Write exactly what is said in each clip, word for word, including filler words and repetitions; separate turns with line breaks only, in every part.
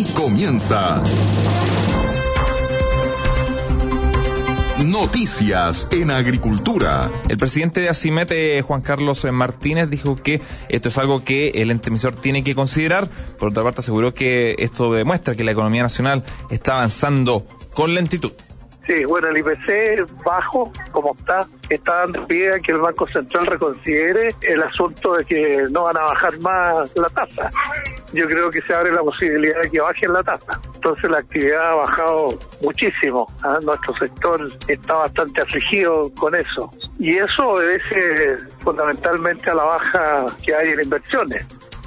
Aquí comienza Noticias en Agricultura.
El presidente de ACIMET, Juan Carlos Martínez, dijo que esto es algo que el ente emisor tiene que considerar. Por otra parte, aseguró que esto demuestra que la economía nacional está avanzando con lentitud.
Sí, bueno, el I P C bajo, como está, está dando pie a que el Banco Central reconsidere el asunto de que no van a bajar más la tasa. Yo creo que se abre la posibilidad de que bajen la tasa. Entonces la actividad ha bajado muchísimo. ¿eh? Nuestro sector está bastante afligido con eso. Y eso obedece fundamentalmente a la baja que hay en inversiones.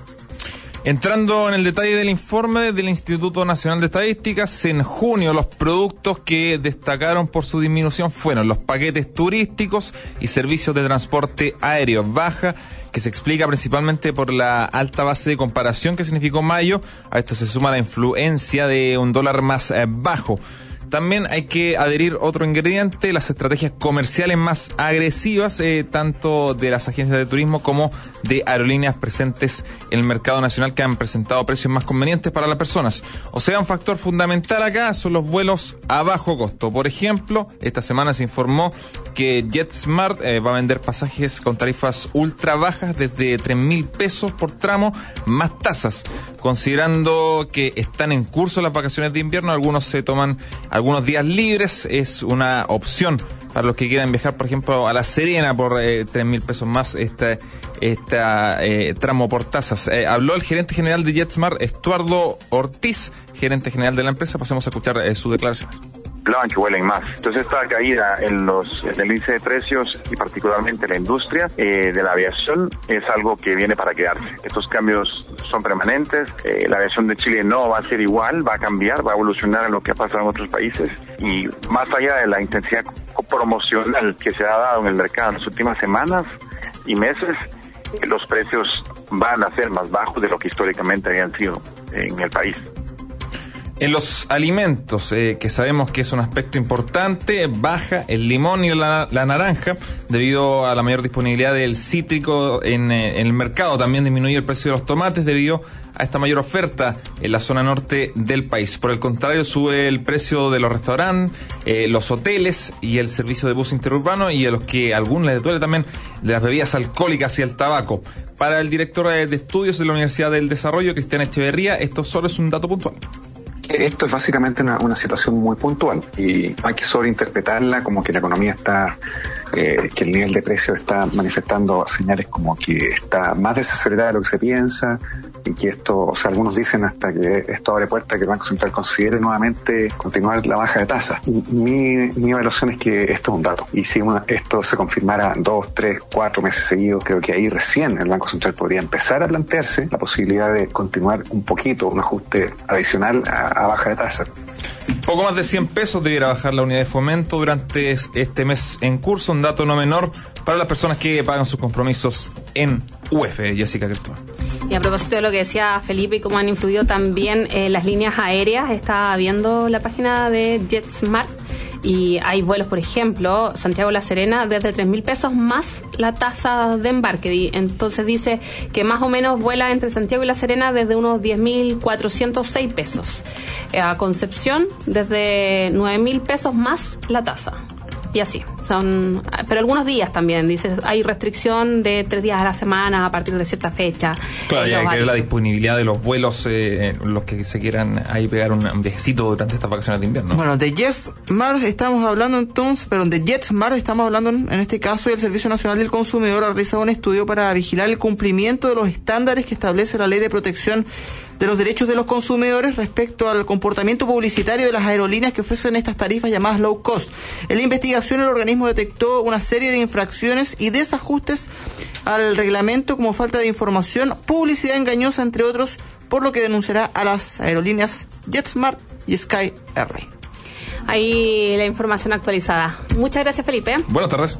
Entrando en el detalle del informe del Instituto Nacional de Estadísticas, en junio los productos que destacaron por su disminución fueron los paquetes turísticos y servicios de transporte aéreo, baja que se explica principalmente por la alta base de comparación que significó mayo. A esto se suma la influencia de un dólar más eh, bajo. También hay que adherir otro ingrediente, las estrategias comerciales más agresivas, eh, tanto de las agencias de turismo como de aerolíneas presentes en el mercado nacional, que han presentado precios más convenientes para las personas. O sea, un factor fundamental acá son los vuelos a bajo costo. Por ejemplo, esta semana se informó que JetSmart eh, va a vender pasajes con tarifas ultra bajas desde tres mil pesos por tramo, más tasas. Considerando que están en curso las vacaciones de invierno, algunos se toman algunos días libres, es una opción para los que quieran viajar, por ejemplo, a La Serena por eh, tres mil pesos más este, este eh, tramo por tasas. Eh, habló el gerente general de JetSmart, Estuardo Ortiz, gerente general de la empresa. Pasemos a escuchar eh, su declaración.
Hablaban que huelen más. Entonces esta caída en los en el índice de precios y particularmente la industria eh, de la aviación es algo que viene para quedarse. Estos cambios son permanentes. Eh, la aviación de Chile no va a ser igual, va a cambiar, va a evolucionar en lo que ha pasado en otros países. Y más allá de la intensidad promocional que se ha dado en el mercado en las últimas semanas y meses, eh, los precios van a ser más bajos de lo que históricamente habían sido en el país.
En los alimentos, eh, que sabemos que es un aspecto importante, baja el limón y la, la naranja debido a la mayor disponibilidad del cítrico en, eh, en el mercado. También disminuye el precio de los tomates debido a esta mayor oferta en la zona norte del país. Por el contrario, sube el precio de los restaurantes, eh, los hoteles y el servicio de bus interurbano, y a los que a algunos les duele también de las bebidas alcohólicas y el tabaco. Para el director de estudios de la Universidad del Desarrollo, Cristian Echeverría, esto solo es un dato puntual.
Esto es básicamente una, una situación muy puntual y no hay que sobreinterpretarla como que la economía está, eh, que el nivel de precio está manifestando señales como que está más desacelerada de lo que se piensa, y que esto, o sea, algunos dicen hasta que esto abre puerta a que el Banco Central considere nuevamente continuar la baja de tasas. Mi, mi evaluación es que esto es un dato, y si una, esto se confirmara dos, tres, cuatro meses seguidos, creo que ahí recién el Banco Central podría empezar a plantearse la posibilidad de continuar un poquito, un ajuste adicional a, a baja de tasas.
Poco más de cien pesos debiera bajar la unidad de fomento durante este mes en curso, un dato no menor para las personas que pagan sus compromisos en U F. Jessica Cristóbal.
Y a propósito de lo que decía Felipe y cómo han influido también eh, las líneas aéreas, estaba viendo la página de JetSmart y hay vuelos, por ejemplo, Santiago-La Serena desde tres mil pesos más la tasa de embarque. Entonces dice que más o menos vuela entre Santiago y La Serena desde unos diez mil cuatrocientos seis pesos. Eh, a Concepción desde nueve mil pesos más la tasa. Y así, son, pero algunos días también, dice, hay restricción de tres días a la semana a partir de cierta fecha.
Claro, ya hay que ver la disponibilidad de los vuelos, eh, los que se quieran ahí pegar un, un viajecito durante estas vacaciones de invierno.
Bueno, de JetSmart estamos hablando entonces, pero de JetSmart estamos hablando en, en este caso, y el Servicio Nacional del Consumidor ha realizado un estudio para vigilar el cumplimiento de los estándares que establece la Ley de Protección de los Derechos de los Consumidores respecto al comportamiento publicitario de las aerolíneas que ofrecen estas tarifas llamadas low cost. En la investigación, el organismo detectó una serie de infracciones y desajustes al reglamento, como falta de información, publicidad engañosa, entre otros, por lo que denunciará a las aerolíneas JetSmart y Sky Airlines.
Ahí la información actualizada. Muchas gracias, Felipe.
Buenas tardes.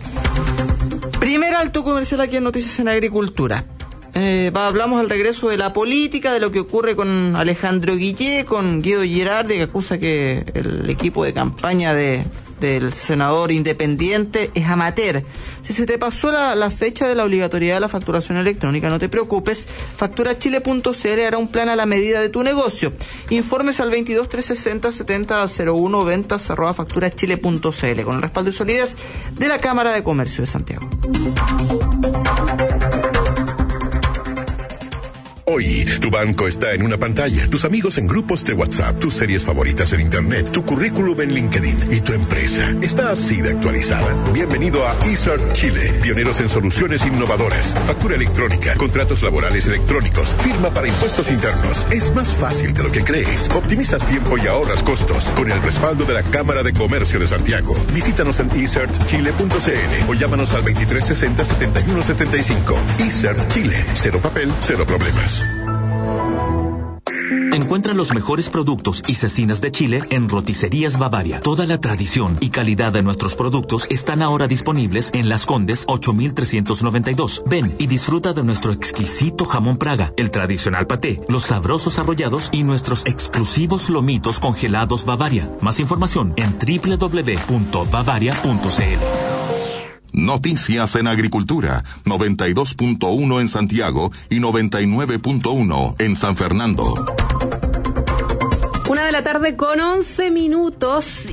Primer alto comercial aquí en Noticias en Agricultura. Eh, va, hablamos del regreso de la política, de lo que ocurre con Alejandro Guillé, con Guido Girardi, que acusa que el equipo de campaña de del senador independiente es amateur. Si se te pasó la, la fecha de la obligatoriedad de la facturación electrónica, no te preocupes, facturachile punto c l hará un plan a la medida de tu negocio. Informes al veintidós trescientos sesenta setenta cero uno, ventas arroba facturachile punto c l, con el respaldo y solidez de la Cámara de Comercio de Santiago.
Hoy, tu banco está en una pantalla, tus amigos en grupos de WhatsApp, tus series favoritas en Internet, tu currículum en LinkedIn y tu empresa está así de actualizada. Bienvenido a eCert Chile, pioneros en soluciones innovadoras, factura electrónica, contratos laborales electrónicos, firma para impuestos internos. Es más fácil de lo que crees. Optimizas tiempo y ahorras costos con el respaldo de la Cámara de Comercio de Santiago. Visítanos en e cert chile punto c l o llámanos al veintitrés sesenta setenta y uno setenta y cinco. eCert Chile, cero papel, cero problemas.
Encuentra los mejores productos y cecinas de Chile en Roticerías Bavaria. Toda la tradición y calidad de nuestros productos están ahora disponibles en Las Condes ocho mil trescientos noventa y dos. Ven y disfruta de nuestro exquisito jamón Praga, el tradicional paté, los sabrosos arrollados y nuestros exclusivos lomitos congelados Bavaria. Más información en doble u doble u doble u punto bavaria punto c l.
Noticias en Agricultura, noventa y dos punto uno en Santiago y noventa y nueve punto uno en San Fernando.
Una de la tarde con once minutos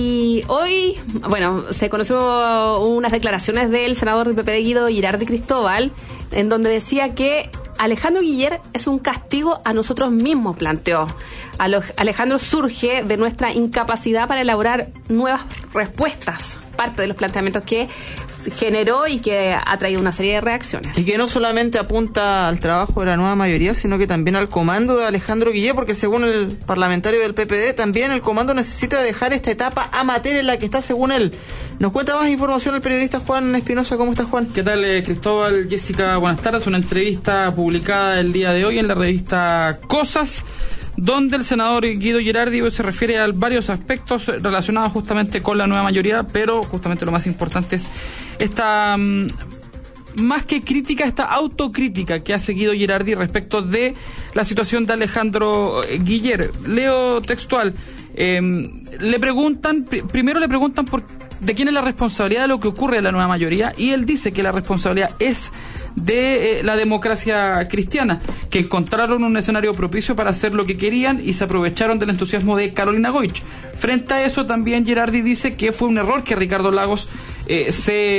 y hoy, bueno, se conoció unas declaraciones del senador del P P D, Guido Girardi Cristóbal, en donde decía que Alejandro Guiller es un castigo a nosotros mismos, planteó. Alejandro surge de nuestra incapacidad para elaborar nuevas respuestas, parte de los planteamientos que generó y que ha traído una serie de reacciones.
Y que no solamente apunta al trabajo de la nueva mayoría, sino que también al comando de Alejandro Guiller, porque según el parlamentario del P P D, también el comando necesita dejar esta etapa amateur en la que está, según él. Nos cuenta más información el periodista Juan Espinosa. ¿Cómo estás, Juan?
¿Qué tal, eh, Cristóbal? Jessica, buenas tardes. Una entrevista publicada el día de hoy en la revista Cosas, donde el senador Guido Girardi se refiere a varios aspectos relacionados justamente con la nueva mayoría, pero justamente lo más importante es esta, um, más que crítica, esta autocrítica que ha seguido Girardi respecto de la situación de Alejandro Guiller. Leo textual. Eh, le preguntan, pr- primero le preguntan por de quién es la responsabilidad de lo que ocurre en la nueva mayoría, y él dice que la responsabilidad es de eh, la democracia cristiana, que encontraron un escenario propicio para hacer lo que querían y se aprovecharon del entusiasmo de Carolina Goich. Frente a eso, también Girardi dice que fue un error que Ricardo Lagos eh,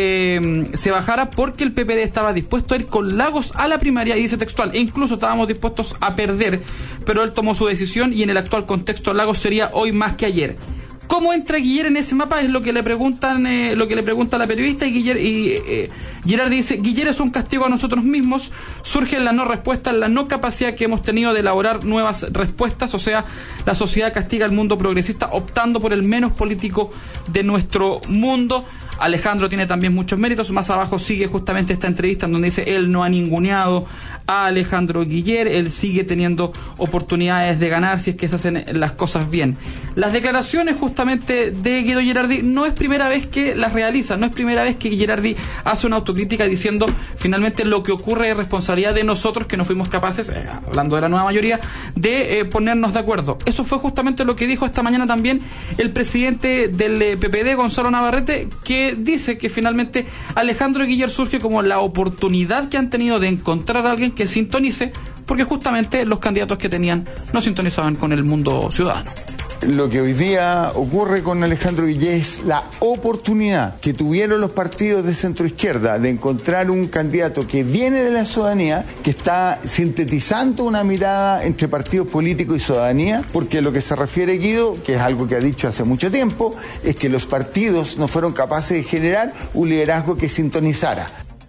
se, se bajara, porque el P P D estaba dispuesto a ir con Lagos a la primaria, y dice textual, e incluso estábamos dispuestos a perder, pero él tomó su decisión y en el actual contexto Lagos sería hoy más que ayer. ¿Cómo entra Guiller en ese mapa? Es lo que le preguntan, eh, lo que le pregunta la periodista, y Guiller y eh, Girardi dice: Guiller es un castigo a nosotros mismos, surge en la no respuesta, en la no capacidad que hemos tenido de elaborar nuevas respuestas, o sea, la sociedad castiga al mundo progresista optando por el menos político de nuestro mundo. Alejandro tiene también muchos méritos. Más abajo sigue justamente esta entrevista en donde dice: él no ha ninguneado a Alejandro Guiller, él sigue teniendo oportunidades de ganar si es que se hacen las cosas bien. Las declaraciones justamente de Guido Girardi no es primera vez que las realiza, no es primera vez que Girardi hace una autocrítica diciendo finalmente lo que ocurre es responsabilidad de nosotros que no fuimos capaces, eh, hablando de la nueva mayoría, de eh, ponernos de acuerdo. Eso fue justamente lo que dijo esta mañana también el presidente del eh, P P D, Gonzalo Navarrete, que dice que finalmente Alejandro Guiller surge como la oportunidad que han tenido de encontrar a alguien que sintonice, porque justamente los candidatos que tenían no sintonizaban con el mundo ciudadano.
Lo que hoy día ocurre con Alejandro Guiller es la oportunidad que tuvieron los partidos de centroizquierda de encontrar un candidato que viene de la ciudadanía, que está sintetizando una mirada entre partidos políticos y ciudadanía, porque lo que se refiere Guido, que es algo que ha dicho hace mucho tiempo, es que los partidos no fueron capaces de generar un liderazgo que sintonizara.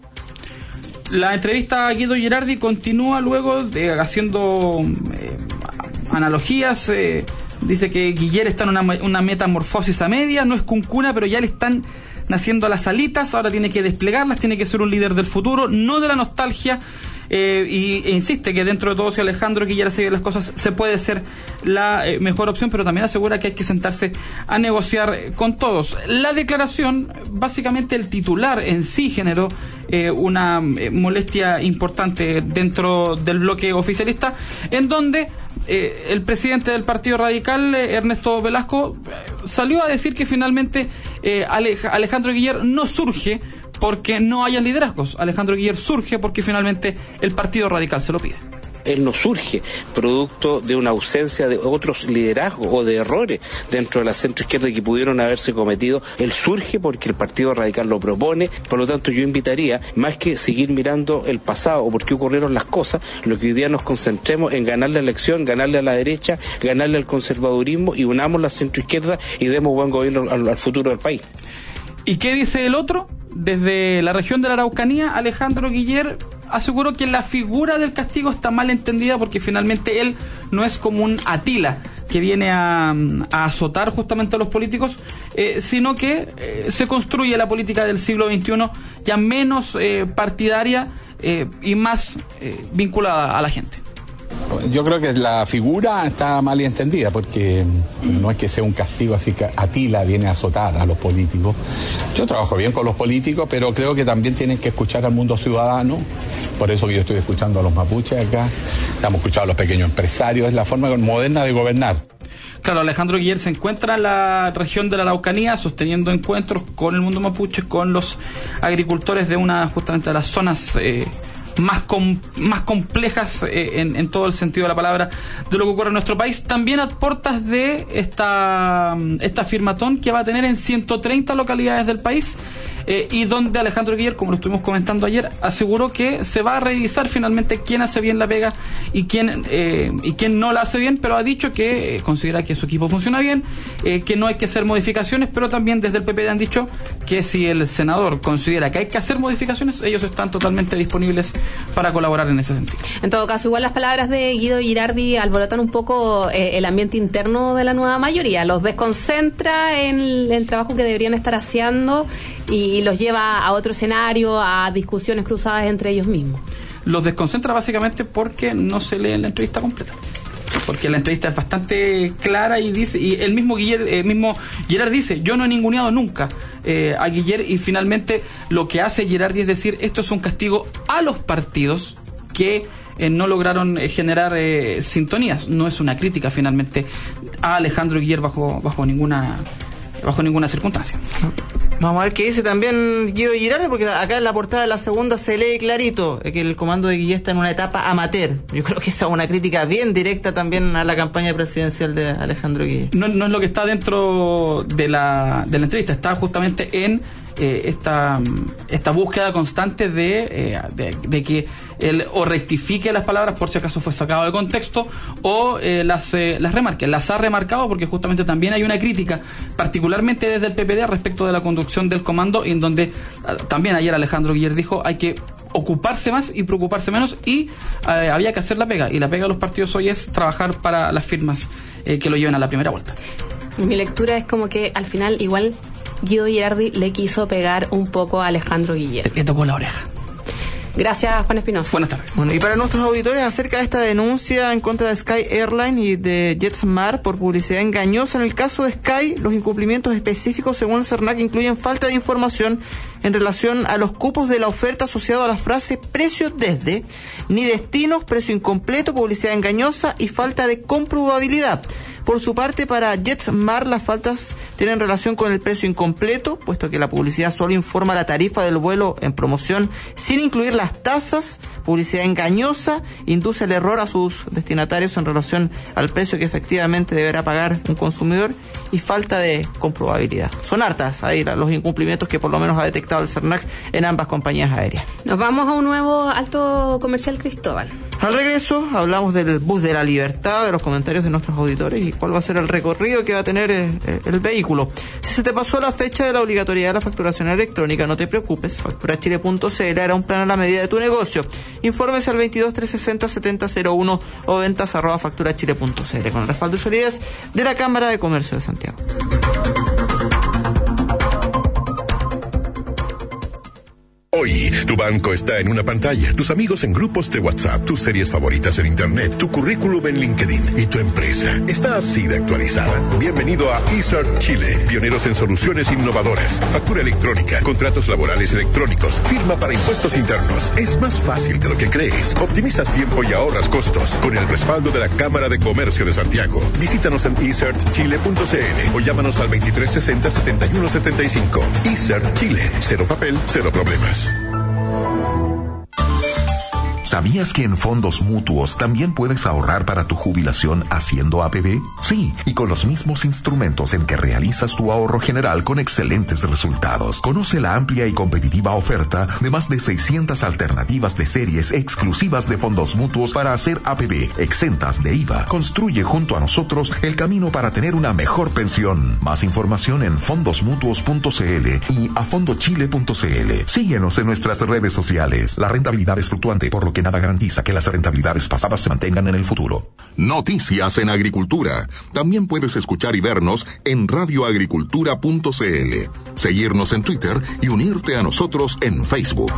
La entrevista a Guido Girardi continúa luego de, haciendo eh, analogías. Eh, dice que Guiller está en una, una metamorfosis a media, no es cuncuna, pero ya le están naciendo las alitas, ahora tiene que desplegarlas, tiene que ser un líder del futuro, no de la nostalgia. Eh, y, e insiste que dentro de todo, si Alejandro Guiller hace las cosas, se puede ser la eh, mejor opción, pero también asegura que hay que sentarse a negociar con todos. La declaración, básicamente el titular en sí generó eh, una eh, molestia importante dentro del bloque oficialista, en donde eh, el presidente del Partido Radical, eh, Ernesto Velasco, eh, salió a decir que finalmente eh, Alej- Alejandro Guillier no surge porque no haya liderazgos. Alejandro Guillier surge porque finalmente el Partido Radical se lo pide.
Él no surge producto de una ausencia de otros liderazgos o de errores dentro de la centroizquierda que pudieron haberse cometido. Él surge porque el Partido Radical lo propone. Por lo tanto, yo invitaría, más que seguir mirando el pasado o por qué ocurrieron las cosas, lo que hoy día nos concentremos en ganar la elección, ganarle a la derecha, ganarle al conservadurismo y unamos la centroizquierda y demos buen gobierno al, al futuro del país.
¿Y qué dice el otro? Desde la región de la Araucanía, Alejandro Guillier aseguró que la figura del castigo está mal entendida porque finalmente él no es como un Atila que viene a, a azotar justamente a los políticos, eh, sino que eh, se construye la política del siglo veintiuno ya menos eh, partidaria eh, y más eh, vinculada a la gente.
Yo creo que la figura está mal entendida porque no es que sea un castigo así que Atila viene a azotar a los políticos. Yo trabajo bien con los políticos, pero creo que también tienen que escuchar al mundo ciudadano. Por eso que yo estoy escuchando a los mapuches acá, estamos escuchando a los pequeños empresarios, es la forma moderna de gobernar.
Claro, Alejandro Guillier se encuentra en la región de la Araucanía sosteniendo encuentros con el mundo mapuche, con los agricultores de una justamente de las zonas eh, más com, más complejas eh, en, en todo el sentido de la palabra de lo que ocurre en nuestro país, también a puertas de esta, esta firmatón que va a tener en ciento treinta localidades del país, eh, y donde Alejandro Guillier, como lo estuvimos comentando ayer, aseguró que se va a revisar finalmente quién hace bien la pega y quién eh, y quién no la hace bien, pero ha dicho que eh, considera que su equipo funciona bien, eh, que no hay que hacer modificaciones, pero también desde el P P D han dicho que si el senador considera que hay que hacer modificaciones, ellos están totalmente disponibles para colaborar en ese sentido.
En todo caso, igual las palabras de Guido Girardi alborotan un poco eh, el ambiente interno de la nueva mayoría, los desconcentra en el, el trabajo que deberían estar haciendo y los lleva a otro escenario, a discusiones cruzadas entre ellos mismos.
Los desconcentra básicamente porque no se lee la entrevista completa. Porque la entrevista es bastante clara y dice, y el mismo Guillier, el mismo Girardi dice, yo no he ninguneado nunca eh, a Guillier, y finalmente lo que hace Girardi es decir, esto es un castigo a los partidos que eh, no lograron eh, generar eh, sintonías. No es una crítica finalmente a Alejandro Guillier bajo, bajo ninguna bajo ninguna circunstancia.
Vamos a ver qué dice también Guido Girardi, porque acá en la portada de la segunda se lee clarito que el comando de Guillier está en una etapa amateur. Yo creo que esa es una crítica bien directa también a la campaña presidencial de Alejandro Guillier.
No, no es lo que está dentro de la, de la entrevista, está justamente en eh, esta, esta búsqueda constante de, eh, de, de que él o rectifique las palabras por si acaso fue sacado de contexto o eh, las, eh, las remarque. Las ha remarcado porque justamente también hay una crítica, particularmente desde el P P D, respecto de la conducción del comando, en donde uh, también ayer Alejandro Guillier dijo hay que ocuparse más y preocuparse menos y eh, había que hacer la pega, y la pega de los partidos hoy es trabajar para las firmas eh, que lo lleven a la primera vuelta.
Mi lectura es como que al final igual Guido Girardi le quiso pegar un poco a Alejandro Guillier.
Le tocó la oreja.
Gracias, Juan Espinosa.
Buenas tardes.
Bueno, y para nuestros auditores, acerca de esta denuncia en contra de Sky Airlines y de JetSmart por publicidad engañosa, en el caso de Sky, los incumplimientos específicos según el CERNAC incluyen falta de información en relación a los cupos de la oferta asociado a la frase precio desde, ni destinos, precio incompleto, publicidad engañosa y falta de comprobabilidad. Por su parte, para JetSmart las faltas tienen relación con el precio incompleto, puesto que la publicidad solo informa la tarifa del vuelo en promoción sin incluir las tasas, publicidad engañosa, induce el error a sus destinatarios en relación al precio que efectivamente deberá pagar un consumidor, y falta de comprobabilidad. Son hartas ahí los incumplimientos que por lo menos ha detectado el CERNAC en ambas compañías aéreas.
Nos vamos a un nuevo alto comercial, Cristóbal.
Al regreso hablamos del bus de la libertad, de los comentarios de nuestros auditores y cuál va a ser el recorrido que va a tener eh, el vehículo. Si se te pasó la fecha de la obligatoriedad de la facturación electrónica, no te preocupes, factura chile punto c l era un plan a la medida de tu negocio. Infórmese al veintidós trescientos sesenta setenta cero uno o ventas arroba factura chile punto c l con el respaldo y solidez de la Cámara de Comercio de Santiago.
Hoy, tu banco está en una pantalla, tus amigos en grupos de WhatsApp, tus series favoritas en Internet, tu currículum en LinkedIn y tu empresa está así de actualizada. Bienvenido a eSert Chile, pioneros en soluciones innovadoras. Factura electrónica, contratos laborales electrónicos, firma para impuestos internos. Es más fácil de lo que crees. Optimizas tiempo y ahorras costos con el respaldo de la Cámara de Comercio de Santiago. Visítanos en e cert chile punto c l o llámanos al veintitrés sesenta setenta y uno setenta y cinco. eSert Chile. Cero papel, cero problemas.
¿Sabías que en fondos mutuos también puedes ahorrar para tu jubilación haciendo A P B? Sí, y con los mismos instrumentos en que realizas tu ahorro general con excelentes resultados. Conoce la amplia y competitiva oferta de más de seiscientas alternativas de series exclusivas de fondos mutuos para hacer A P B, exentas de I V A. Construye junto a nosotros el camino para tener una mejor pensión. Más información en fondos mutuos punto c l y a fondo chile punto c l. Síguenos en nuestras redes sociales. La rentabilidad es fluctuante, por lo que nada garantiza que las rentabilidades pasadas se mantengan en el futuro. Noticias en Agricultura. También puedes escuchar y vernos en radio agricultura punto c l. Seguirnos en Twitter y unirte a nosotros en Facebook.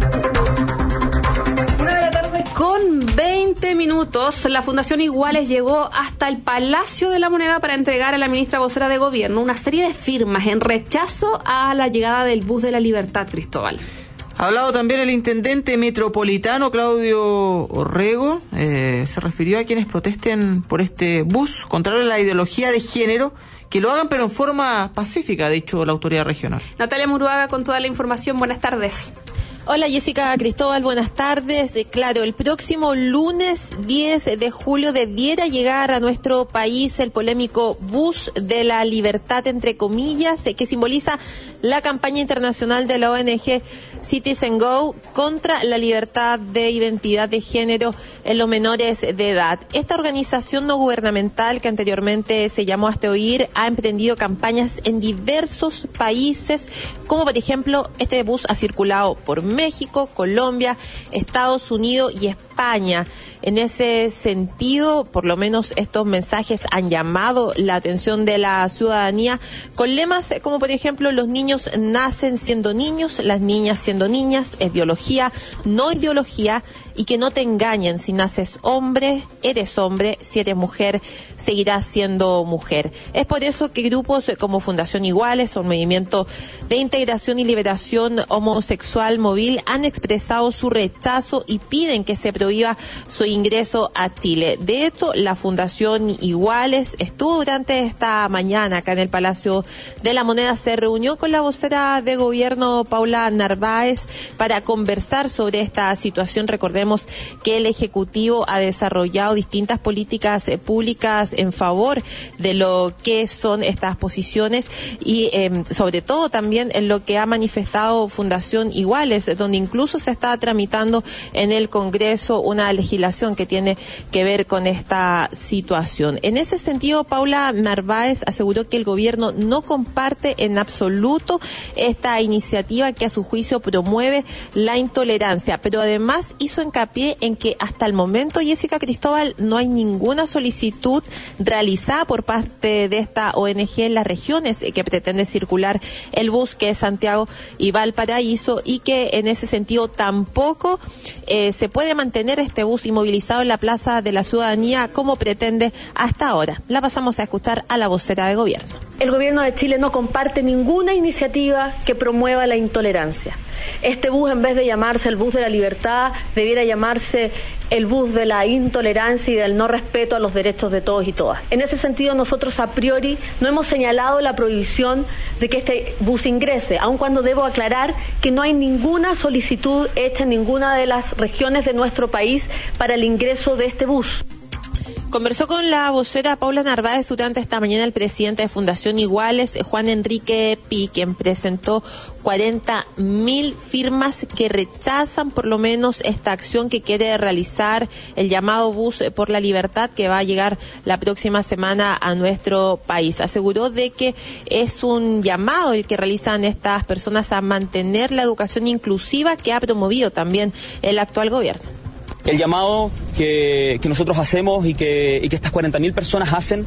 Una de la tarde con veinte minutos. La Fundación Iguales llegó hasta el Palacio de la Moneda para entregar a la ministra vocera de Gobierno una serie de firmas en rechazo a la llegada del bus de la Libertad, Cristóbal.
Ha hablado también el intendente metropolitano Claudio Orrego, eh, se refirió a quienes protesten por este bus, contrario a la ideología de género, que lo hagan pero en forma pacífica, ha dicho la autoridad regional.
Natalia Muruaga con toda la información, buenas tardes.
Hola Jessica, Cristóbal, buenas tardes. Eh, claro, el próximo lunes diez de julio debiera llegar a nuestro país el polémico bus de la libertad, entre comillas, eh, que simboliza la campaña internacional de la O N G Citizen Go contra la libertad de identidad de género en los menores de edad. Esta organización no gubernamental, que anteriormente se llamó Hazte Oír, ha emprendido campañas en diversos países, como por ejemplo este bus ha circulado por México, Colombia, Estados Unidos y España. En ese sentido, por lo menos estos mensajes han llamado la atención de la ciudadanía con lemas como por ejemplo: los niños nacen siendo niños, las niñas siendo niñas, es biología, no ideología, y que no te engañen, si naces hombre, eres hombre, si eres mujer, seguirás siendo mujer. Es por eso que grupos como Fundación Iguales o el Movimiento de Integración y Liberación Homosexual Móvil han expresado su rechazo y piden que se prohíba su ingreso a Chile. De hecho, la Fundación Iguales estuvo durante esta mañana acá en el Palacio de la Moneda, se reunió con la vocera de gobierno Paula Narváez para conversar sobre esta situación. Recordemos que el Ejecutivo ha desarrollado distintas políticas eh, públicas en favor de lo que son estas posiciones y eh, sobre todo también en lo que ha manifestado Fundación Iguales, donde incluso se está tramitando en el Congreso una legislación que tiene que ver con esta situación. En ese sentido, Paula Narváez aseguró que el gobierno no comparte en absoluto esta iniciativa que a su juicio promueve la intolerancia, pero además hizo hincapié en que hasta el momento, Jessica, Cristóbal, no hay ninguna solicitud realizada por parte de esta O N G en las regiones que pretende circular el bus, que es Santiago y Valparaíso, y que en ese sentido tampoco eh, se puede mantener este bus inmovilizado en la Plaza de la Ciudadanía como pretende hasta ahora. La pasamos a escuchar a la vocera de gobierno.
El gobierno de Chile no comparte ninguna iniciativa que promueva la intolerancia. Este bus, en vez de llamarse el bus de la libertad, debiera llamarse el bus de la intolerancia y del no respeto a los derechos de todos y todas. En ese sentido, nosotros a priori no hemos señalado la prohibición de que este bus ingrese, aun cuando debo aclarar que no hay ninguna solicitud hecha en ninguna de las regiones de nuestro país para el ingreso de este bus.
Conversó con la vocera Paula Narváez durante esta mañana el presidente de Fundación Iguales, Juan Enrique Pi, quien presentó cuarenta mil firmas que rechazan por lo menos esta acción que quiere realizar el llamado Bus por la Libertad, que va a llegar la próxima semana a nuestro país. Aseguró de que es un llamado el que realizan estas personas a mantener la educación inclusiva que ha promovido también el actual gobierno.
El llamado que, que nosotros hacemos y que, y que estas cuarenta mil personas hacen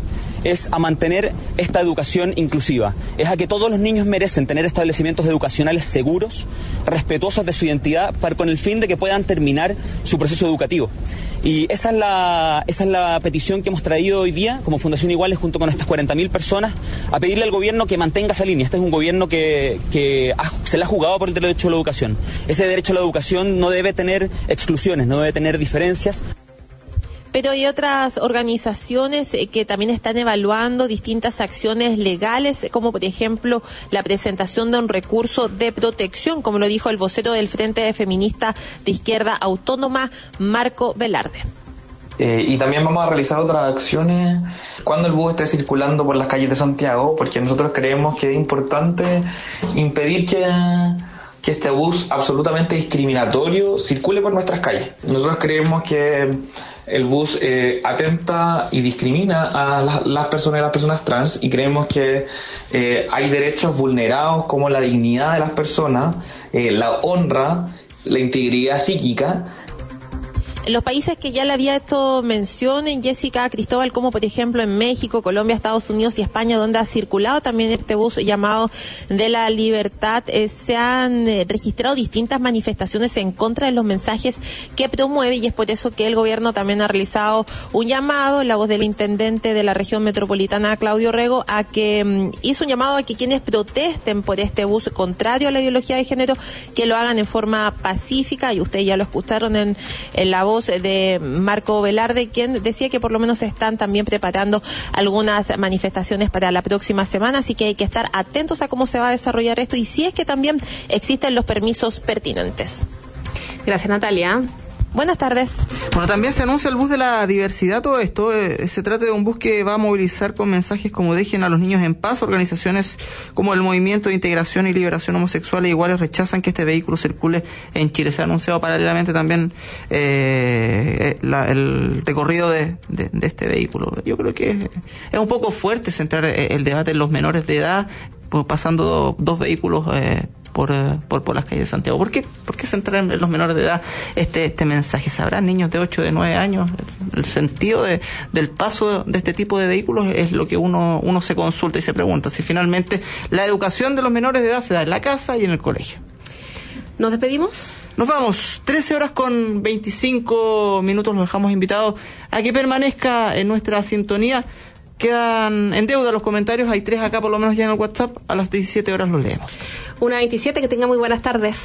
es a mantener esta educación inclusiva, es a que todos los niños merecen tener establecimientos educacionales seguros, respetuosos de su identidad, para, con el fin de que puedan terminar su proceso educativo. Y esa es la esa es la petición que hemos traído hoy día como Fundación Iguales junto con estas cuarenta mil personas, a pedirle al gobierno que mantenga esa línea. Este es un gobierno que, que ha, se le ha jugado por el derecho a la educación. Ese derecho a la educación no debe tener exclusiones, no debe tener diferencias.
Pero hay otras organizaciones que también están evaluando distintas acciones legales, como por ejemplo la presentación de un recurso de protección, como lo dijo el vocero del Frente Feminista de Izquierda Autónoma, Marco Velarde.
Eh, y también vamos a realizar otras acciones cuando el bus esté circulando por las calles de Santiago, porque nosotros creemos que es importante impedir que... que este bus absolutamente discriminatorio circule por nuestras calles. Nosotros creemos que el bus eh, atenta y discrimina a la, las personas y las personas trans, y creemos que eh, hay derechos vulnerados como la dignidad de las personas, eh, la honra, la integridad psíquica.
En los países que ya le había hecho mención en Jessica Cristóbal, como por ejemplo en México, Colombia, Estados Unidos y España, donde ha circulado también este bus llamado de la libertad, eh, se han eh, registrado distintas manifestaciones en contra de los mensajes que promueve, y es por eso que el gobierno también ha realizado un llamado, la voz del intendente de la región metropolitana, Claudio Rego, a que mm, hizo un llamado a que quienes protesten por este bus contrario a la ideología de género, que lo hagan en forma pacífica, y ustedes ya lo escucharon en, en la voz de Marco Velarde, quien decía que por lo menos están también preparando algunas manifestaciones para la próxima semana, así que hay que estar atentos a cómo se va a desarrollar esto y si es que también existen los permisos pertinentes.
Gracias, Natalia.
Buenas tardes.
Bueno, también se anuncia el bus de la diversidad. Todo esto eh, se trata de un bus que va a movilizar con mensajes como dejen a los niños en paz. Organizaciones como el Movimiento de Integración y Liberación Homosexual e Iguales rechazan que este vehículo circule en Chile. Se ha anunciado paralelamente también eh, la, el recorrido de, de, de este vehículo. Yo creo que es un poco fuerte centrar el debate en los menores de edad, pues pasando do, dos vehículos eh, Por, por por las calles de Santiago. ¿Por qué, por qué centrar en los menores de edad este este mensaje? ¿Sabrán niños de ocho, de nueve años? El sentido de, del paso de este tipo de vehículos es lo que uno uno se consulta y se pregunta. Si finalmente la educación de los menores de edad se da en la casa y en el colegio.
¿Nos despedimos?
Nos vamos. trece horas con veinticinco minutos. Los dejamos invitados a que permanezca en nuestra sintonía. Quedan en deuda los comentarios, hay tres acá por lo menos ya en el WhatsApp, a las diecisiete horas los leemos.
una veintisiete, que tenga muy buenas tardes.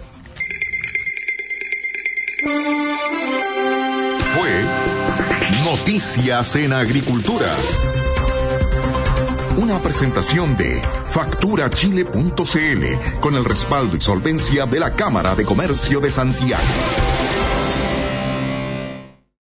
Fue Noticias en Agricultura. Una presentación de factura chile punto c l con el respaldo y solvencia de la Cámara de Comercio de Santiago.